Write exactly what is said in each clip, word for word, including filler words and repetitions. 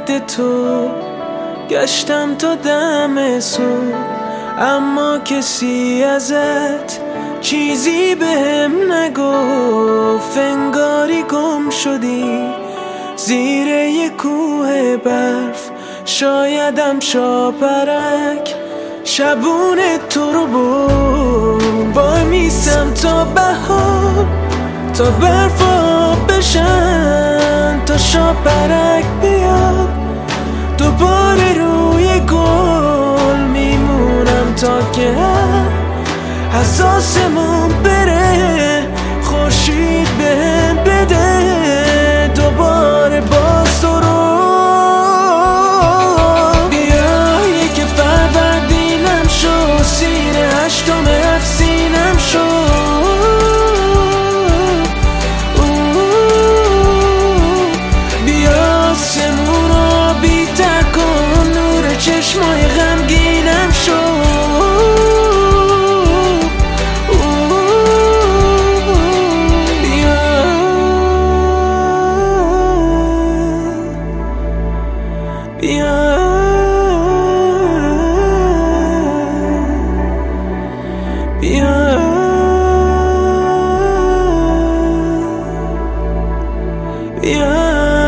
یاد تو گشتم تا دم صبح، اما کسی ازت چیزی بهم نگفت. انگاری گم شدی زیر یه کوه برف، شایدم شاپرک شبون تو رو برد. وای میسم تا بهار، تا برفا بشن، تا شاپرک بیاد دوباره روی گل. میمونم تا که حساسمون بره، خورشید بهم بده دوباره باز تو رو. بیا یک فروردینم شو، سیر هشتم افسینم شو. بیا سمون رو بیتر کن، نور چشمای غمگینم شو. بیا بیا بیا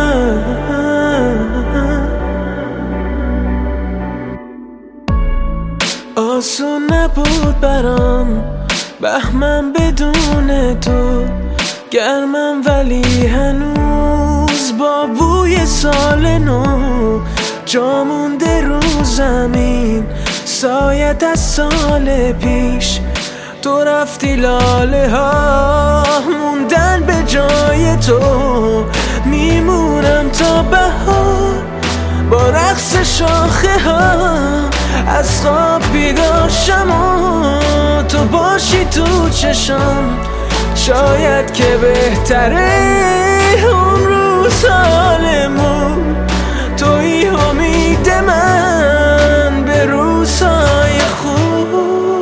آسون نبود برام بهمن بدون تو، گرمم ولی هنوز با بوی سال نو. جا مونده رو زمین سایت از سال پیش، تو رفتی لاله ها موندن به جای تو. میمونم تا بهار با رقص شاخه ها، از خواب بیدار شم و تو باشی تو چشم. شاید که بهتره اون روز حالمون، توی امید من به روزهای خوب.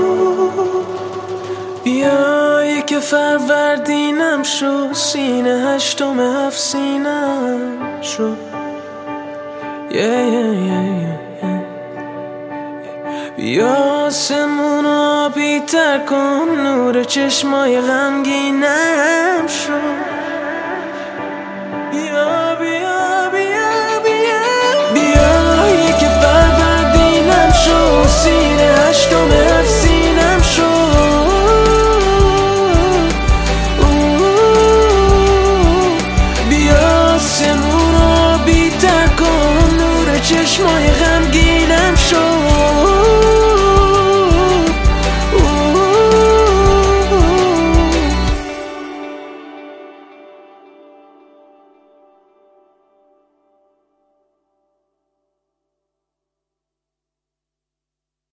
بیا یک فروردینم شو، سینه هشتم افسینم شو. yeah, yeah, yeah, yeah. بیا آسمون رو بیتر کن، نور چشمای غمگینم شو. بیا بیا بیا